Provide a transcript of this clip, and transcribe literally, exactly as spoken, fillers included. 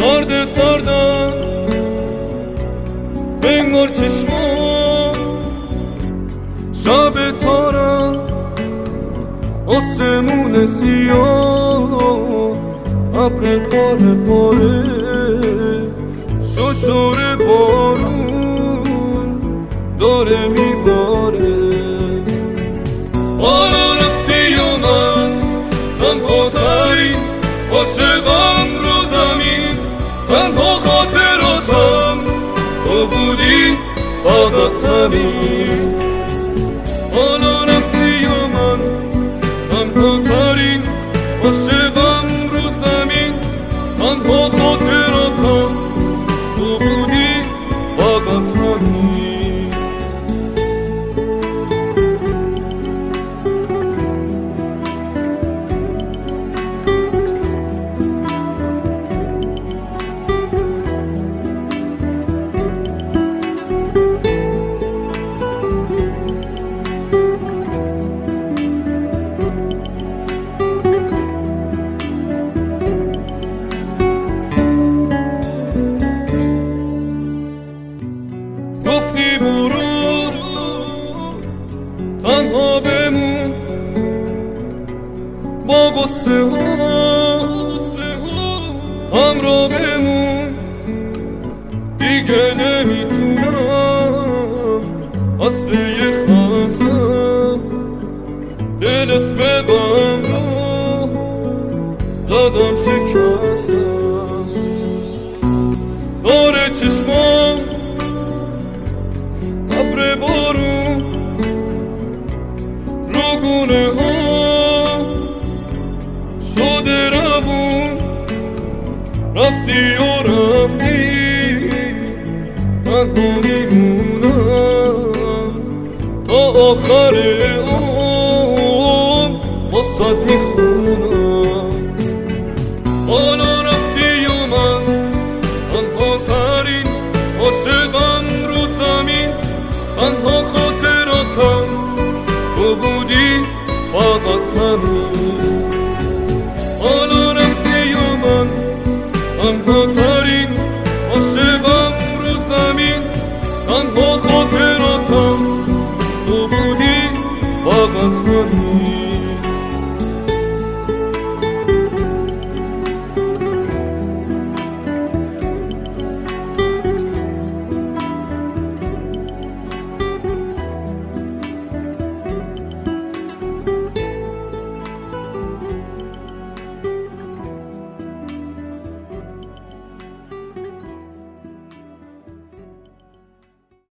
سرد سردم انگار چشمام شب تارم آسمون سیاه ابر پاره پاره ششور بارون داره میباره حالا رفتی و من تنها ترین عاشقم رو زمین تنها خاطراتم تو بودی فقط همین حالا رفتی و من تنها ترین عاشقم رو زمین تنها خاطراتم تو بودی فقط همین گفتی برو تنها بمون با غصه ها همراه بمون دیگه نمیتونم اصله خستم دل اسم غم رو زدم شکستم داره چشمام ابر بارون رو گونه ها شده روون رفتی و رفتی تنها میمونم تا آخر عمر واسات میخونم حالا رفتی و من تنها ترین عاشقم رو زمین تنها خاطراتم تو بودی فقط همین حالا رفتی و من تنها ترین عاشقم رو زمین تنها خاطراتم تو بودی فقط همین